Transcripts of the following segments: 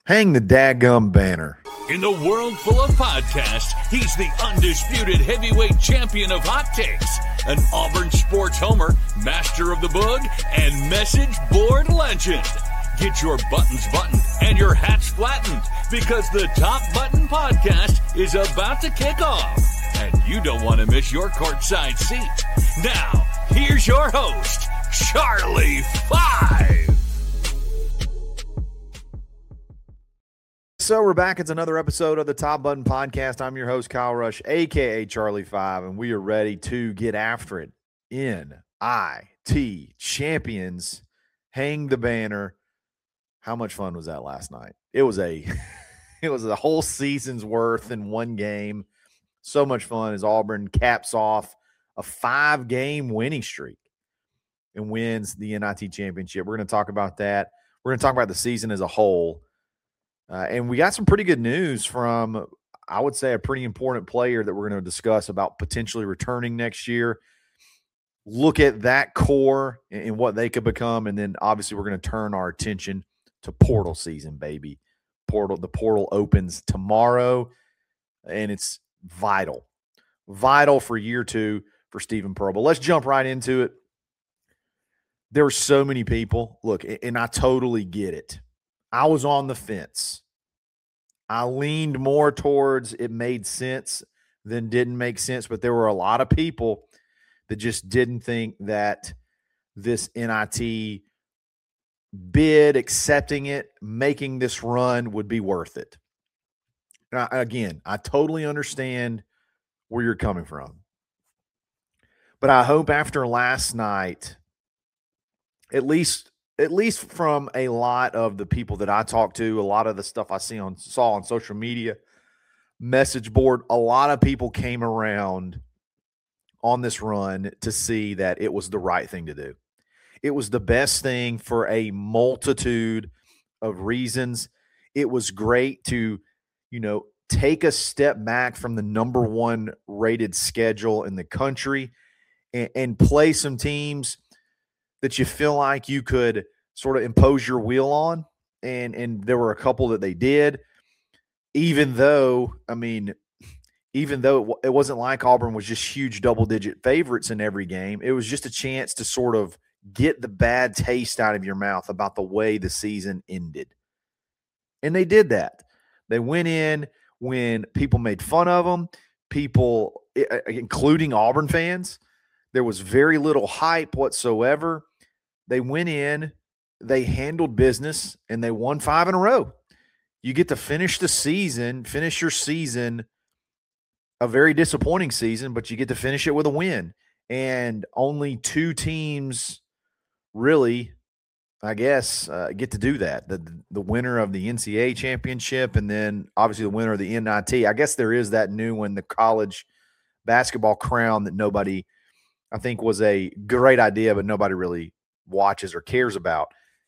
Hang the daggum banner. In the world full of podcasts, he's the undisputed heavyweight champion of hot takes, an Auburn sports homer, master of the boog, and message board legend. Get your buttons buttoned and your hats flattened because the Top Button Podcast is about to kick off. And you don't want to miss your courtside seat. Now, here's your host, Charlie Five. So we're back. It's another episode of the Top Button Podcast. I'm your host, Kyle Rush, a.k.a. Charlie 5, and we are ready to get after it. NIT Champions, hang the banner. How much fun was that last night? It was a whole season's worth in one game. So much fun as Auburn caps off a 5-game winning streak and wins the NIT Championship. We're going to talk about that. We're going to talk about the season as a whole. And we got some pretty good news from, I would say, a pretty important player that we're going to discuss about potentially returning next year. Look at that core and what they could become. And then obviously we're going to turn our attention to portal season, baby. The portal opens tomorrow, and it's vital for year 2 for Stephen Pearl. But let's jump right into it. There were so many people. Look, and I totally get it. I was on the fence. I leaned more towards it made sense than didn't make sense, but there were a lot of people that just didn't think that this NIT bid, accepting it, making this run would be worth it. Now, again, I totally understand where you're coming from. But I hope after last night, at least from a lot of the people that I talked to, a lot of the stuff I saw on social media, message board, a lot of people came around on this run to see that it was the right thing to do. It was the best thing for a multitude of reasons. It was great to, take a step back from the number 1 rated schedule in the country and play some teams that you feel like you could sort of impose your will on. And there were a couple that they did, even though it wasn't like Auburn was just huge double-digit favorites in every game. It was just a chance to sort of get the bad taste out of your mouth about the way the season ended. And they did that. They went in when people made fun of them, people, including Auburn fans. There was very little hype whatsoever. They went in, they handled business, and they won 5 in a row. You get to finish your season, a very disappointing season, but you get to finish it with a win. And only 2 teams really, I guess, get to do that. The winner of the NCAA championship and then obviously the winner of the NIT. I guess there is that new one, the college basketball crown, that nobody, I think, was a great idea, but nobody really watches or cares about.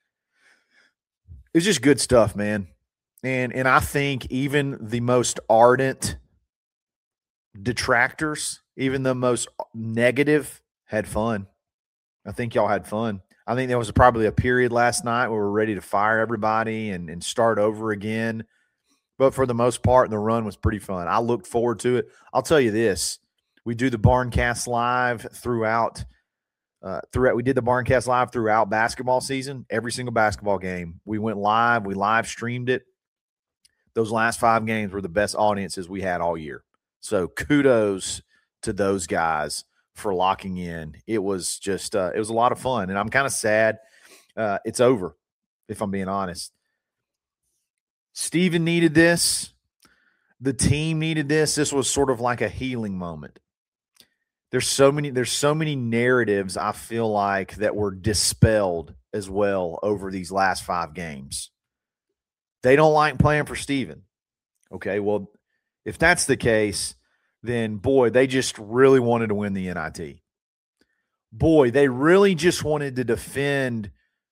It's just good stuff, man. And I think even the most ardent detractors, even the most negative, had fun. I think y'all had fun. I think there was probably a period last night where we're ready to fire everybody and start over again. But for the most part, the run was pretty fun. I looked forward to it. I'll tell you this. We do the Barncast Live throughout we did the Barncast Live throughout basketball season, every single basketball game. We went live. We live streamed it. Those last 5 games were the best audiences we had all year. So kudos to those guys for locking in. It was just it was a lot of fun, and I'm kind of sad it's over, if I'm being honest. Steven needed this. The team needed this. This was sort of like a healing moment. There's so many narratives I feel like that were dispelled as well over these last 5 games. They don't like playing for Steven. Okay, well, if that's the case, then, boy, they just really wanted to win the NIT. Boy, they really just wanted to defend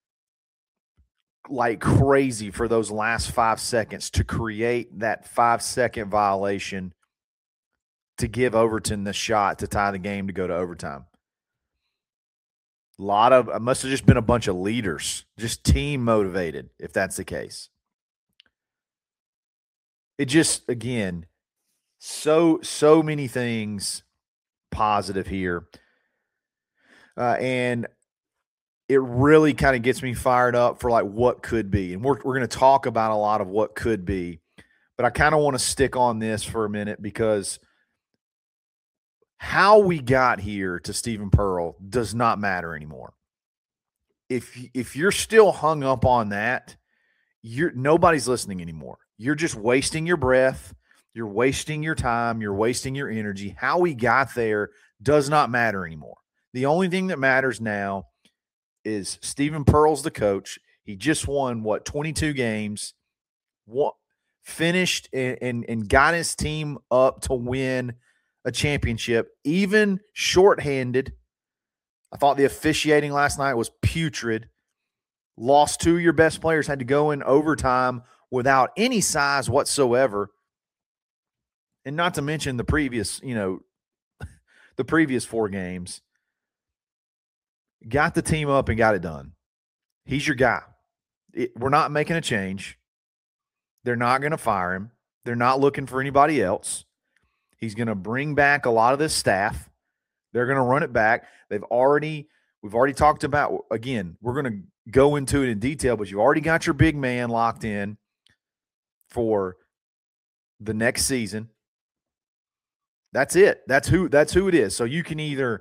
like crazy for those last 5 seconds to create that 5-second violation to give Overton the shot to tie the game to go to overtime. It must have just been a bunch of leaders, just team motivated, if that's the case. it just, again, so many things positive here. And it really kind of gets me fired up for like what could be. And we're going to talk about a lot of what could be, but I kind of want to stick on this for a minute because how we got here to Steven Pearl does not matter anymore. If you're still hung up on that, nobody's listening anymore. You're just wasting your breath. You're wasting your time. You're wasting your energy. How we got there does not matter anymore. The only thing that matters now is Steven Pearl's the coach. He just won, 22 games, finished and got his team up to win a championship, even shorthanded. I thought the officiating last night was putrid. Lost two of your best players, had to go in overtime without any size whatsoever. And not to mention the previous 4 games. Got the team up and got it done. He's your guy. We're not making a change. They're not going to fire him. They're not looking for anybody else. He's going to bring back a lot of this staff. They're going to run it back. We've already talked about, again, we're going to go into it in detail, but you've already got your big man locked in for the next season. That's it. That's who it is. So you can either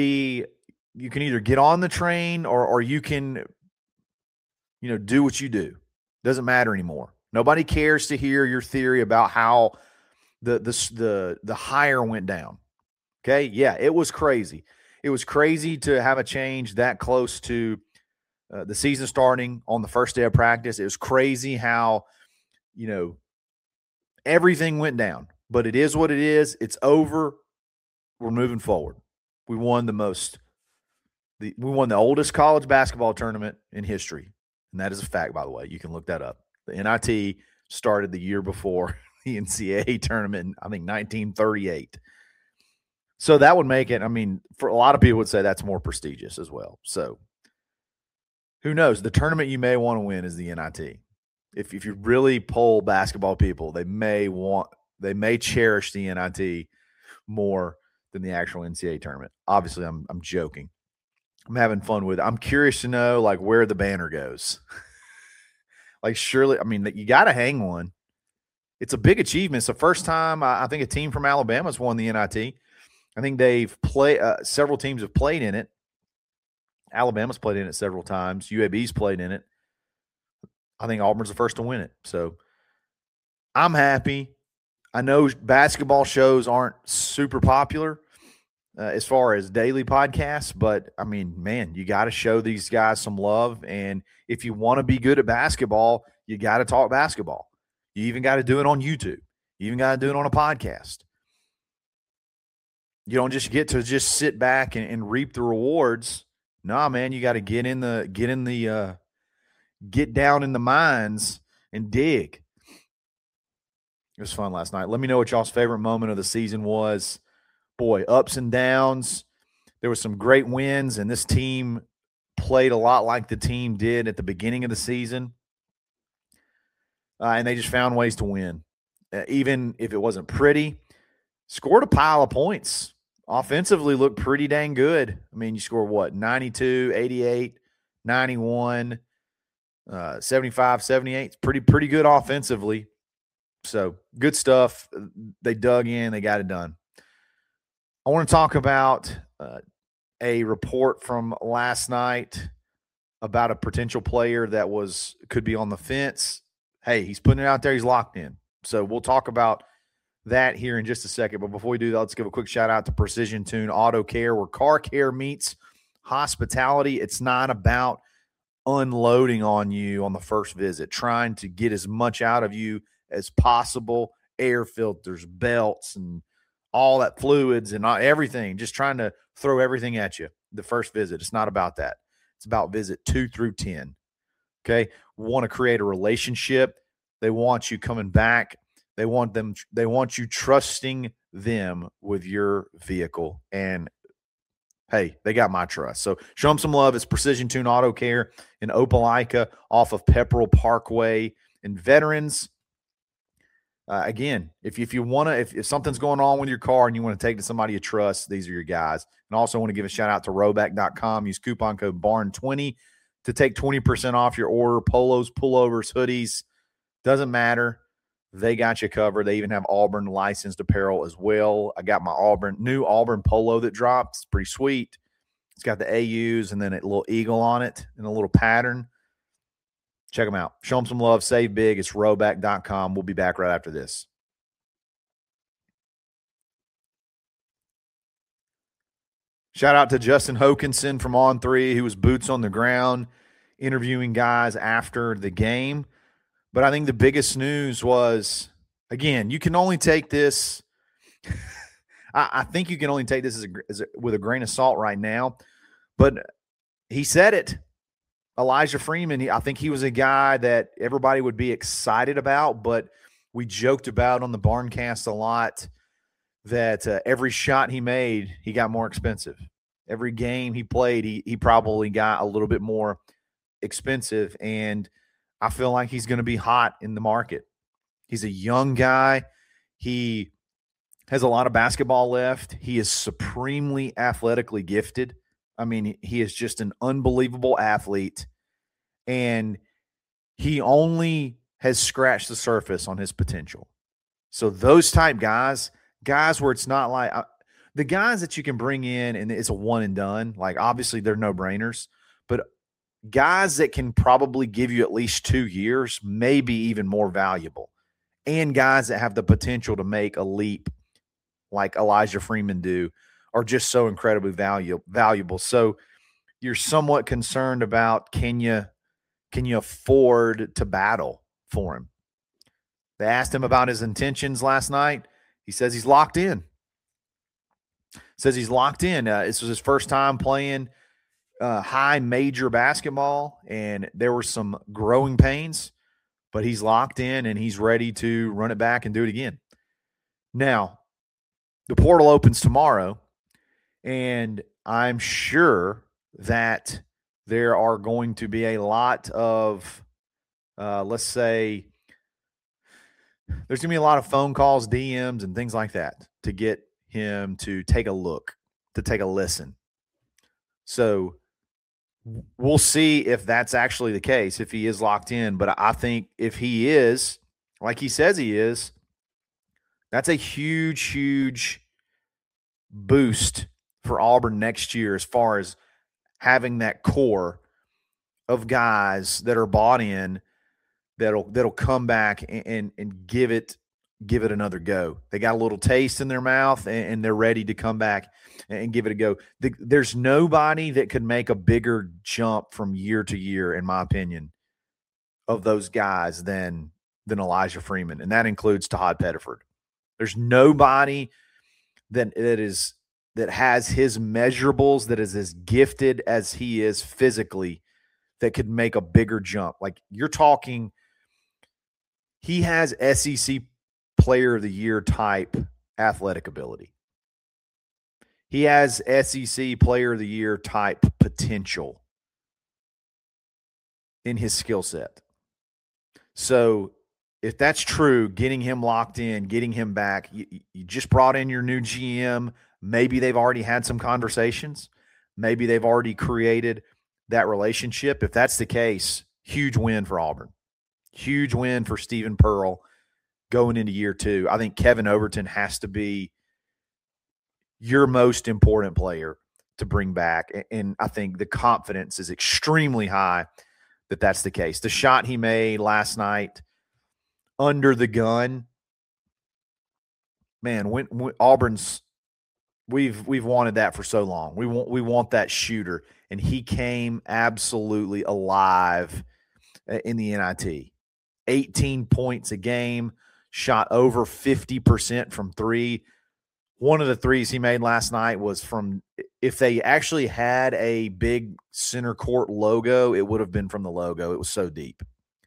get on the train or you can, do what you do. Doesn't matter anymore. Nobody cares to hear your theory about how the hire went down. Okay. Yeah, it was crazy. It was crazy to have a change that close to the season starting on the first day of practice. It was crazy how, everything went down, but it is what it is. It's over. We're moving forward. We won we won the oldest college basketball tournament in history. And that is a fact, by the way. You can look that up. The NIT started the year before the NCAA tournament in, I think, 1938. So that would make it, for a lot of people would say that's more prestigious as well. So who knows? The tournament you may want to win is the NIT. If you really poll basketball people, they may cherish the NIT more than the actual NCAA tournament. Obviously, I'm joking. I'm having fun with it. I'm curious to know where the banner goes. Surely, you got to hang one. It's a big achievement. It's the first time I think a team from Alabama's won the NIT. I think they've played several teams have played in it. Alabama's played in it several times. UAB's played in it. I think Auburn's the first to win it. So I'm happy. I know basketball shows aren't super popular as far as daily podcasts, but man, you got to show these guys some love. And if you want to be good at basketball, you got to talk basketball. You even got to do it on YouTube. You even got to do it on a podcast. You don't just get to just sit back and reap the rewards. Nah, man, you got to get down in the mines and dig. It was fun last night. Let me know what y'all's favorite moment of the season was. Boy, ups and downs. There were some great wins, and this team played a lot like the team did at the beginning of the season. And they just found ways to win. Even if it wasn't pretty, scored a pile of points. Offensively looked pretty dang good. You scored 92, 88, 91, 75, 78. It's pretty good offensively. So good stuff. They dug in. They got it done. I want to talk about a report from last night about a potential player that could be on the fence. Hey, he's putting it out there. He's locked in. So we'll talk about that here in just a second. But before we do that, let's give a quick shout out to Precision Tune Auto Care, where car care meets hospitality. It's not about unloading on you on the first visit, trying to get as much out of you as possible, air filters, belts, and all that fluids and everything, just trying to throw everything at you the first visit. It's not about that. It's about visit 2 through 10. Okay. We want to create a relationship. They want you coming back. They want you trusting them with your vehicle. And hey, they got my trust. So show them some love. It's Precision Tune Auto Care in Opelika off of Pepperell Parkway. And Veterans, Again, if you want to, if something's going on with your car and you want to take to somebody you trust, these are your guys. And also want to give a shout out to Rhoback.com. Use coupon code BARN20 to take 20% off your order. Polos, pullovers, hoodies, doesn't matter. They got you covered. They even have Auburn licensed apparel as well. I got my new Auburn polo that dropped. It's pretty sweet. It's got the AUs and then a little eagle on it and a little pattern. Check them out. Show them some love. Save big. It's Rhoback.com. We'll be back right after this. Shout out to Justin Hokanson from On3, who was boots on the ground interviewing guys after the game. But I think the biggest news was, again, you can only take this I think you can only take this with a grain of salt right now. But he said it. Elijah Freeman, I think he was a guy that everybody would be excited about, but we joked about on the Barncast a lot that every shot he made, he got more expensive. Every game he played, he probably got a little bit more expensive, and I feel like he's going to be hot in the market. He's a young guy. He has a lot of basketball left. He is supremely athletically gifted. I mean, he is just an unbelievable athlete, and he only has scratched the surface on his potential. So those type guys where it's not like the guys that you can bring in and it's a one and done, like obviously they're no-brainers, but guys that can probably give you at least 2 years, maybe even more valuable, and guys that have the potential to make a leap like Elijah Freeman do, are just so incredibly valuable. So you're somewhat concerned about can you afford to battle for him? They asked him about his intentions last night. He says he's locked in. This was his first time playing high major basketball, and there were some growing pains, but he's locked in and he's ready to run it back and do it again. Now, the portal opens tomorrow, and I'm sure that there are going to be a lot of, let's say, there's going to be a lot of phone calls, DMs, and things like that to get him to take a look, to take a listen. So we'll see if that's actually the case, if he is locked in. But I think if he is, like he says he is, that's a huge, huge boost for Auburn next year as far as having that core of guys that are bought in that'll come back and give it another go. They got a little taste in their mouth and they're ready to come back and give it a go. There's nobody that could make a bigger jump from year to year, in my opinion, of those guys than Elijah Freeman, and that includes Todd Pettiford. There's nobody that has his measurables, that is as gifted as he is physically, that could make a bigger jump. Like, you're talking, he has SEC Player of the Year type athletic ability. He has SEC Player of the Year type potential in his skill set. So if that's true, getting him locked in, getting him back, you just brought in your new GM. Maybe they've already had some conversations. Maybe they've already created that relationship. If that's the case, huge win for Auburn. Huge win for Stephen Pearl going into year 2. I think Kevin Overton has to be your most important player to bring back. And I think the confidence is extremely high that that's the case. The shot he made last night under the gun, man, when Auburn's, we've wanted that for so long. We want that shooter, and he came absolutely alive in the NIT. 18 points a game, shot over 50% from three. One of the threes he made last night was from, if they actually had a big center court logo, it would have been from the logo. It was so deep.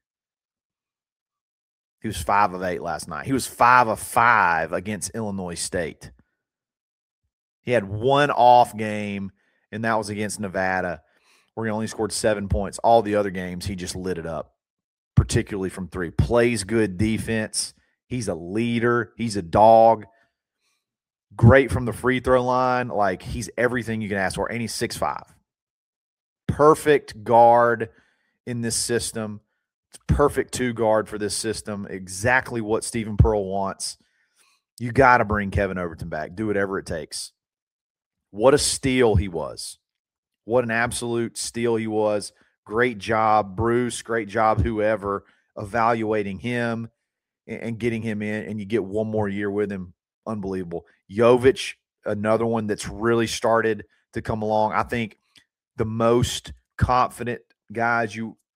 He was 5 of 8 last night. He was 5 of 5 against Illinois State. He had one off game, and that was against Nevada, where he only scored 7 points. All the other games, he just lit it up, particularly from three. Plays good defense. He's a leader. He's a dog. Great from the free throw line. Like, he's everything you can ask for. And he's 6'5". Perfect guard in this system. It's perfect 2 guard for this system. Exactly what Stephen Pearl wants. You got to bring Kevin Overton back. Do whatever it takes. What a steal he was. What an absolute steal he was. Great job, Bruce. Great job, whoever, evaluating him and getting him in, and you get one more year with him. Unbelievable. Jovic, another one that's really started to come along. I think the most confident guys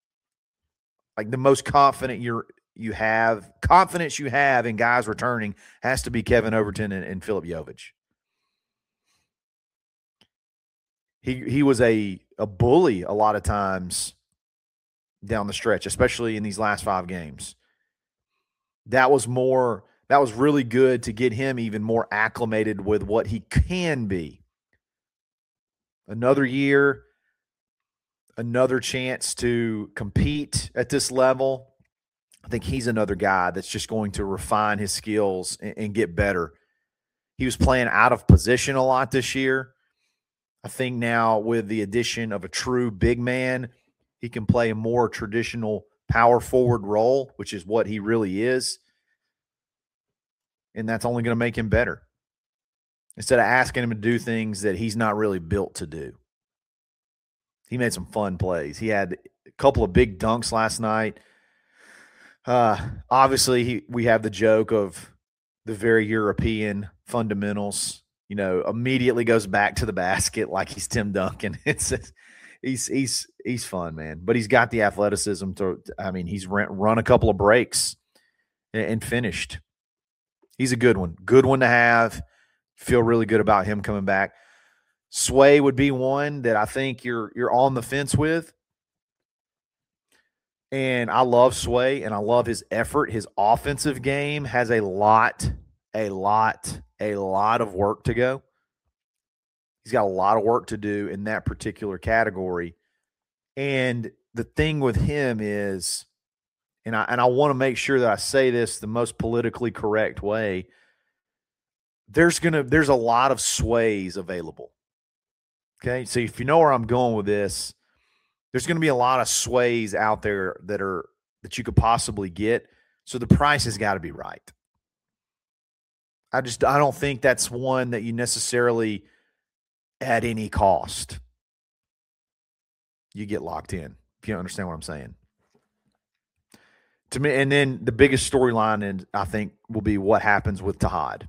confidence you have in guys returning has to be Kevin Overton and Philip Jovic. He was a bully a lot of times down the stretch, especially in these last 5 games. That was really good to get him even more acclimated with what he can be. Another year, another chance to compete at this level. I think he's another guy that's just going to refine his skills and get better. He was playing out of position a lot this year. I think now with the addition of a true big man, he can play a more traditional power forward role, which is what he really is. And that's only going to make him better. Instead of asking him to do things that he's not really built to do. He made some fun plays. He had a couple of big dunks last night. Obviously, we have the joke of the very European fundamentals. You know, immediately goes back to the basket like he's Tim Duncan. He's fun, man. But he's got the athleticism he's run a couple of breaks and finished. He's a good one. Good one to have. Feel really good about him coming back. Sway would be one that I think you're on the fence with. And I love Sway, and I love his effort. His offensive game has a lot of work to go. He's got a lot of work to do in that particular category. And the thing with him is, and I want to make sure that I say this the most politically correct way, there's a lot of Sways available. Okay? So if you know where I'm going with this, there's going to be a lot of Sways out there that you could possibly get. So the price has got to be right. I don't think that's one that you necessarily at any cost you get locked in. If you understand what I'm saying. To me, and then the biggest storyline, and I think, will be what happens with Tahad.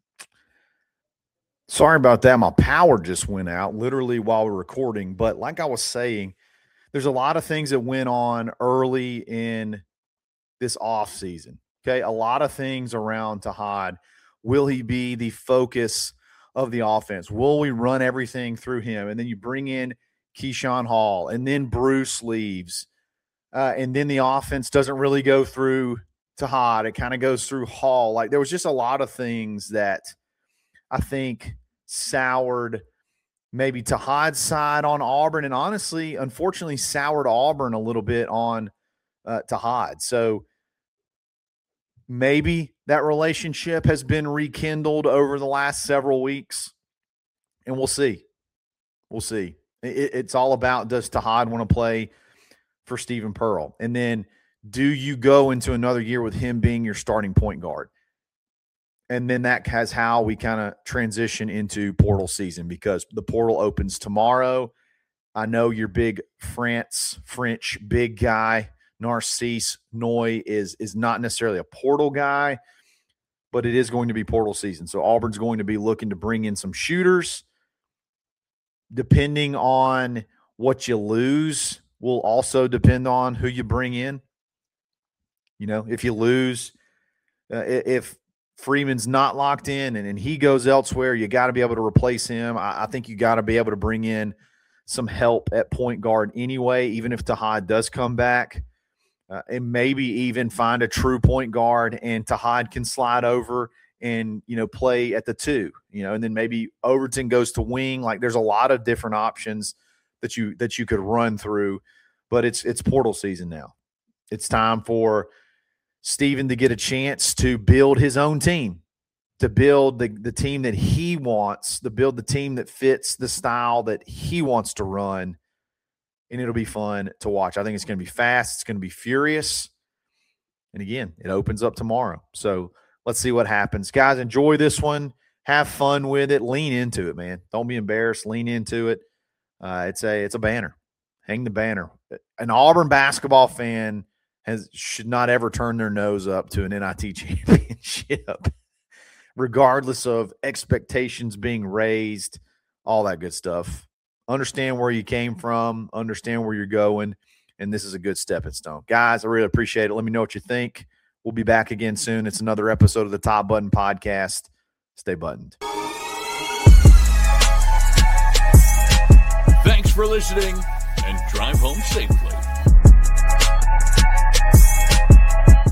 Sorry about that. My power just went out literally while we're recording. But like I was saying, there's a lot of things that went on early in this offseason. Okay, a lot of things around Tahad. Will he be the focus of the offense? Will we run everything through him? And then you bring in Keyshawn Hall, and then Bruce leaves. And then the offense doesn't really go through Tahad. It kind of goes through Hall. Like, there was just a lot of things that I think soured maybe Tahad's side on Auburn, and honestly, unfortunately, soured Auburn a little bit on Tahad. So maybe that relationship has been rekindled over the last several weeks, and we'll see. We'll see. It's all about, does Tahad want to play for Stephen Pearl? And then do you go into another year with him being your starting point guard? And then that has how we kind of transition into portal season, because the portal opens tomorrow. I know your big French big guy, Narcisse Noy, is not necessarily a portal guy, but it is going to be portal season. So Auburn's going to be looking to bring in some shooters. Depending on what you lose will also depend on who you bring in. You know, if you lose, if Freeman's not locked in and he goes elsewhere, you got to be able to replace him. I think you got to be able to bring in some help at point guard anyway, even if Tahad does come back. And maybe even find a true point guard, and Tahad can slide over and, play at the 2, and then maybe Overton goes to wing. Like, there's a lot of different options that you could run through, but it's portal season now. It's time for Steven to get a chance to build his own team, to build the team that he wants, to build the team that fits the style that he wants to run. And it'll be fun to watch. I think it's going to be fast. It's going to be furious. And again, it opens up tomorrow. So let's see what happens. Guys, enjoy this one. Have fun with it. Lean into it, man. Don't be embarrassed. Lean into it. It's a banner. Hang the banner. An Auburn basketball fan should not ever turn their nose up to an NIT championship, regardless of expectations being raised, all that good stuff. Understand where you came from, understand where you're going, and this is a good stepping stone. Guys, I really appreciate it. Let me know what you think. We'll be back again soon. It's another episode of the Top Button Podcast. Stay buttoned. Thanks for listening, and drive home safely.